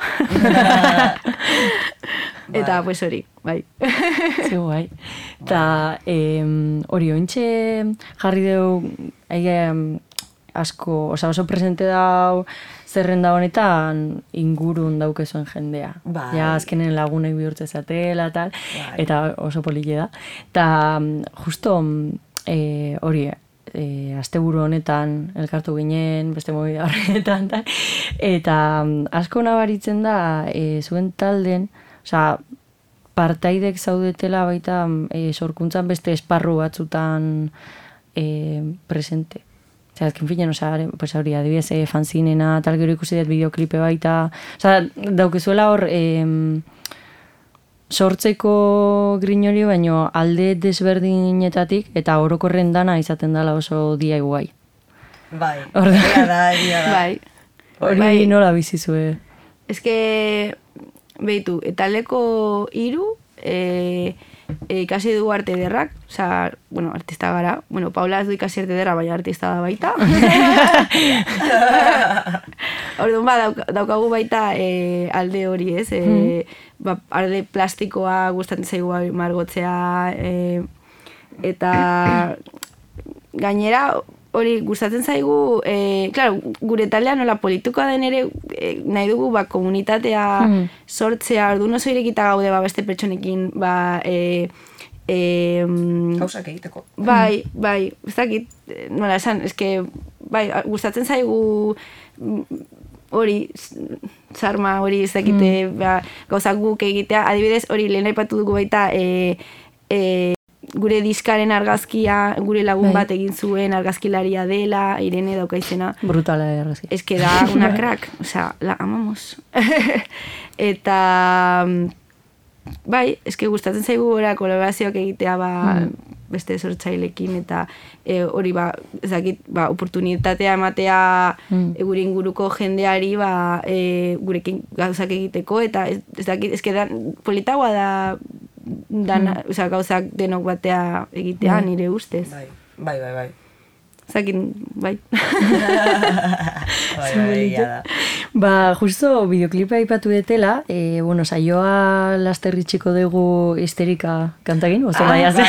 Eta, Bai. pues hori, bai. Ze guai. Eta em, hori ointxe jarri deu aige asko, oza, oso presente dau zerrenda honetan ingurun daukezuen jendea. Bai. Ja, azkenen lagunek bihurtze zatela, tal, Bai. eta oso polile da. Eta justo eh, hori, e, asteburu honetan elkartu ginen, beste movida horretan, tal, eta mm, asko nabaritzen da e, zuen talden, osea, partaidek zaudetela baita e, sorkuntzan beste esparru batzutan e, presente. Osea, azken finean, osea, pues hori, adibidez, e, fanzinena, tal, gero ikusi dut bideoklipe baita, osea, daukezuela hor, e, sortzeko grinori, baino alde desberdinetatik, eta orokorren dana izaten dela oso D I Y. Bai, Orda- egia da, egia da. Bai. Hori Bai. nola bizizue? Ez que, behitu, etaleko hiru e, e, ikasi du arte ederrak, oza, bueno, artista gara, bueno, Paula ez du ikasi arte ederra, baina artista da baita. Orduan ba, dauk, daukagu baita e, alde hori, ez? E, ba, alde plastikoa gustatzen zaigu margotzea, e, eta gainera hori gustatzen zaigu, e, claro, gure taldea nola politikoa den ere e, nahi dugu ba, komunitatea Hmm. sortzea, orduan oso irekita gaude ba, beste pertsonekin, ba, e, e, mm, Gauzak egiteko. bai, bai, ez dakit, eh, nola esan, eske, bai, gustatzen zaigu mm, hori, sarma hori ez dakite, ba, gauzak guk egitea, adibidez, hori lehen aipatu dugu baita, e, e, gure diskaren argazkia, gure lagun Bai. bat egin zuen argazkilaria dela, Irene daukaizena. Brutala errazki. Es que da una crack, o sea, la amamos. Eta, bai, es que gustatzen zaigu gora kolaborazioak egitea ba, beste sortzailekin, eta e, hori ba, ez dakit, ba, oportunitatea ematea Mm. e, gure inguruko jendeari ba, e, gurekin gauzak egiteko, eta ez, ez dakit, ez que da, politagoa da, dana, Mm. osea, gauzak denok batea egitea, Bai. nire ustez. Bai, bai, bai, bai. Zakin, bai. Bai, bai, egia da. Ba, justo bideoklipa aipatu detela, e, bueno, saioa laster itxiko dugu histerika kantagin, oso bai haze.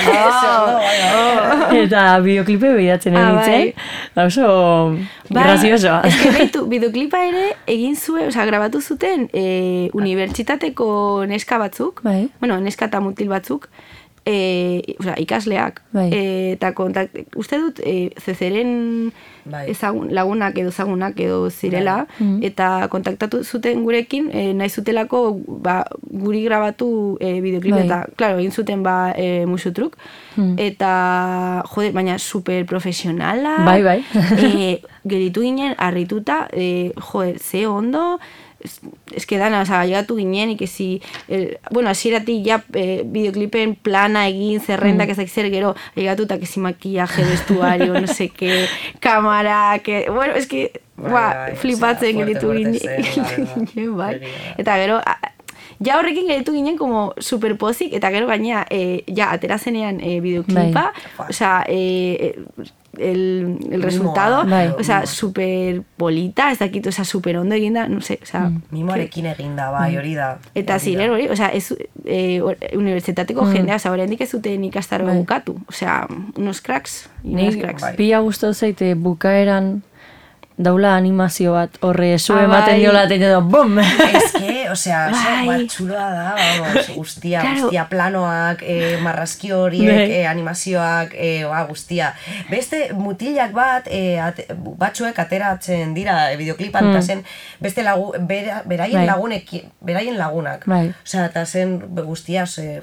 Eta bideoklipe behiratzen Ah, editzen, da oso graziosoa. Ez que behitu, bideoklipa ere egin zuen, osea, grabatu zuten e, unibertsitateko neska batzuk, Bai. bueno, neska eta mutil batzuk, e, osea, ikasleak, Bai. e, eta kontak, uste dut, e, zezeren Bai. ezagun, lagunak edo ezagunak edo zirela, Mhm. eta kontaktatu zuten gurekin, e, nahi zutelako ba, guri grabatu e, bideoklipa, Bai. eta, claro, egin zuten ba, e, musutruk, Mhm. eta, jode, baina super profesionala, Bai, bai. e, geritu ginen, harrituta, e, jode, ze ondo, es, es que dana, oza, llegatu ginen, ikesi, el, bueno, hasieratik ja e, bideoklipen plana egin, zerrendak, ez dakit zer gero, llegatuta, que si maquillaje, vestuario, no sé qué, cámara, que, bueno, es que, Bai, ba, bai, flipatzen osea, geritu fuerte, ginen, fuerte zen, la verdad. ginen, bai. Egia da. Eta gero, a, ja horrekin geritu ginen como super pozik, eta gero gainea, e, ja, atera zenean e, bideoklipa, Bai. osea, e, el, el resultado, Bai. osea, super polita, ez dakit, osea, super ondo eginda, no sé, osea, Mimoarekin eginda, bai, hori da. eta hori da. ziren hori, osea, ez, e, unibertsitateko jendea, osea, oraindik ez zuten ikastaro Bai. bukatu, osea, unos cracks, y unas Nik cracks. Bai. pila gustatu zaite bukaeran daula animazio bat, horre zu Ah, ematen bai. diola teño do, bom! Ez que, osea, oso Bai. bat txuloa da, vamos, guztia, Claro. guztia planoak, eh, marrazki horiek, Bai. eh, animazioak, eh, ba, guztia. Beste mutilak bat, eh, ate, batzuek ateratzen dira eh, bideoklipan, eta zen beste lagu, bera, beraien Bai. lagunek, beraien lagunak. Bai. Osea, eta zen guztia, ze, fa,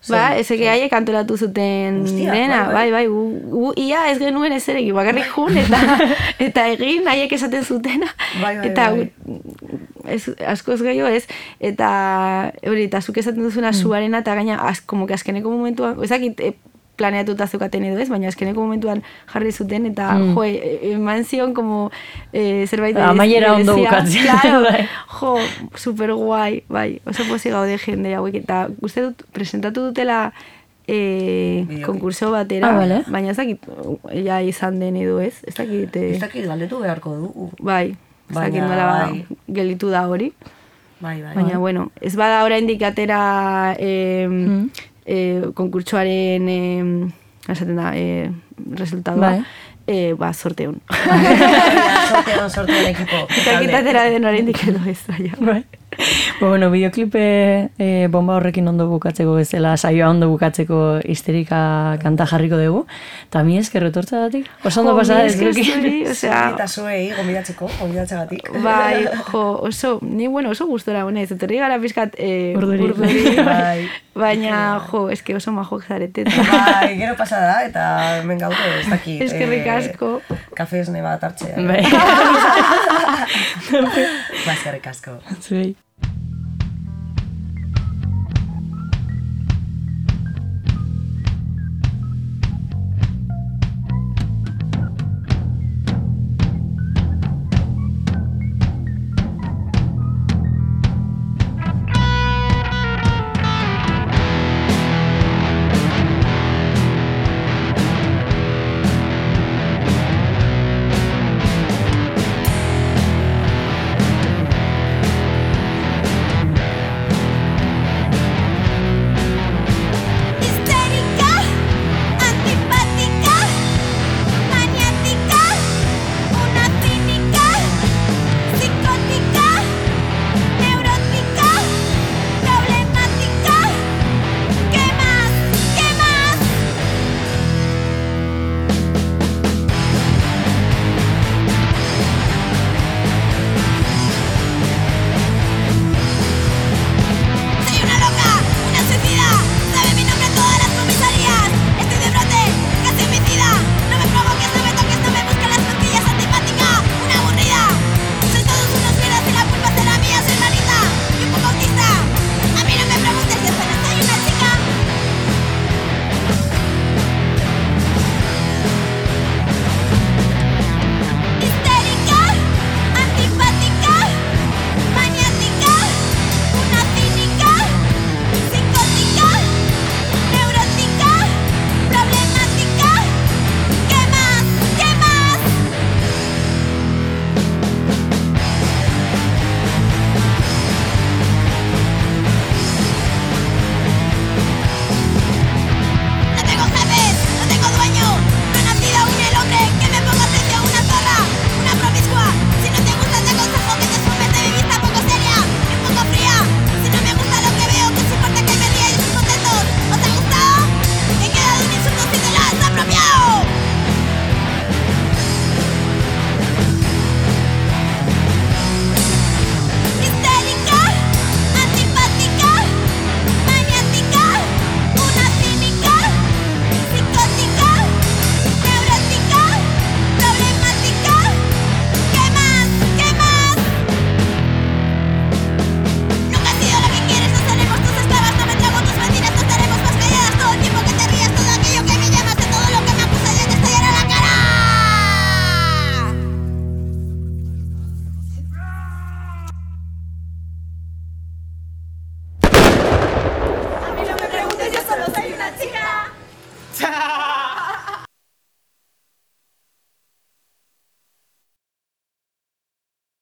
Ba, ezeke haiek antolatu zuten Guztia, dena, bai, bai, bai, gu, gu ia ez genuen ez ere, bakarrik jun, eta, eta egin haiek esaten zutena, Bai, bai, eta bai. ez, askoz gehiago ez, eta hori, eta zuk esaten duzuna zuarena, eta gaina, az, como que azkeneko momentuan, ezakit, e, planeatuta zeukaten edo ez, baina azkeneko momentuan jarri zuten, eta Mm. jo, e, eman zion como e, zerbait Amaiera ondo bukatzen. Claro, Bai. jo, super guai, bai, oso pozik gaude jende hauek, eta uste dut, presentatu dutela e, Bideoklip. konkurso batera, Ah, vale. baina ez dakit, ja izan den edo ez, ez dakit, e, Ez dakit galdetu beharko dugu. bai, ez dakit Baina, nola bai. gelditu da hori, Bai, bai. baina bueno, ez bada oraindik atera e, Mm. e, konkurtsoaren e, esaten da, e, resultadoa, Bai. e, ba, sorteon. Sortean, sortean ekipo. Eta kitatera den oraindik edo ez, baina. Bai. Ba, bueno, bideoklipe e, bomba horrekin ondo bukatzeko bezala, saioa ondo bukatzeko histerika kanta jarriko dugu. Eta mi esker retortzagatik. Oso ondo Jo, pasada mi ez esker duki. zuri, osea, Eta zuei, gombidatzeko, gombidatzagatik. bai, jo, oso, ni bueno, oso gustora honez, etorri gara pizkat e, Urduri. Bai. baina, jo, eske oso majok zarete. Bai, gero pasada, eta hemen gaude, ez dakit. Eskerrik eh, asko. Kafe esne bat hartzea. Bai. Ba, eskerrik asko. Zuei.